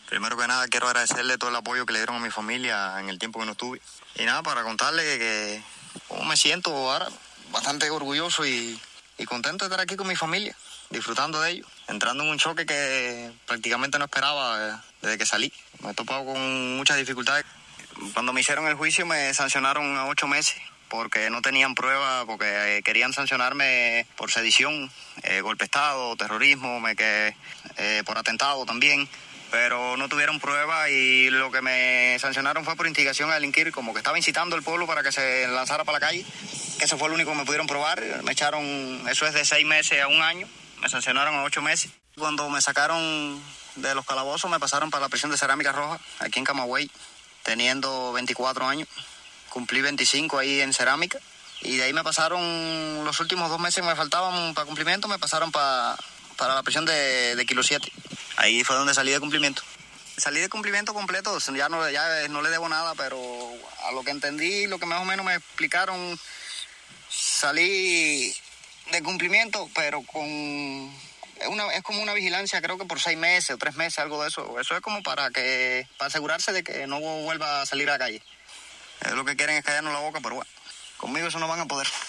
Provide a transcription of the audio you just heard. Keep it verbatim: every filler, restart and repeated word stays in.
Primero que nada quiero agradecerle todo el apoyo que le dieron a mi familia en el tiempo que no estuve. Y nada, para contarle que, que cómo me siento ahora, bastante orgulloso y, y contento de estar aquí con mi familia, disfrutando de ello, entrando en un choque que prácticamente no esperaba desde que salí. Me he topado con muchas dificultades. Cuando me hicieron el juicio me sancionaron a ocho meses porque no tenían prueba, porque eh, querían sancionarme por sedición, eh, golpe de Estado, terrorismo, me quedé, eh, por atentado también, pero no tuvieron prueba y lo que me sancionaron fue por instigación a delinquir, como que estaba incitando al pueblo para que se lanzara para la calle, que eso fue lo único que me pudieron probar. Me echaron, eso es de seis meses a un año, me sancionaron a ocho meses. Cuando me sacaron de los calabozos me pasaron para la prisión de Cerámica Roja, aquí en Camagüey, teniendo veinticuatro años. Cumplí veinticinco ahí en Cerámica y de ahí me pasaron, los últimos dos meses que me faltaban para cumplimiento, me pasaron para, para la prisión de, de Kilo siete. Ahí fue donde salí de cumplimiento. Salí de cumplimiento completo, ya no, ya no le debo nada, pero a lo que entendí, lo que más o menos me explicaron, salí de cumplimiento, pero con... Es, una, es como una vigilancia, creo que por seis meses o tres meses, algo de eso. Eso es como para que para asegurarse de que no vuelva a salir a la calle. Es lo que quieren es callarnos la boca, pero bueno, conmigo eso no van a poder.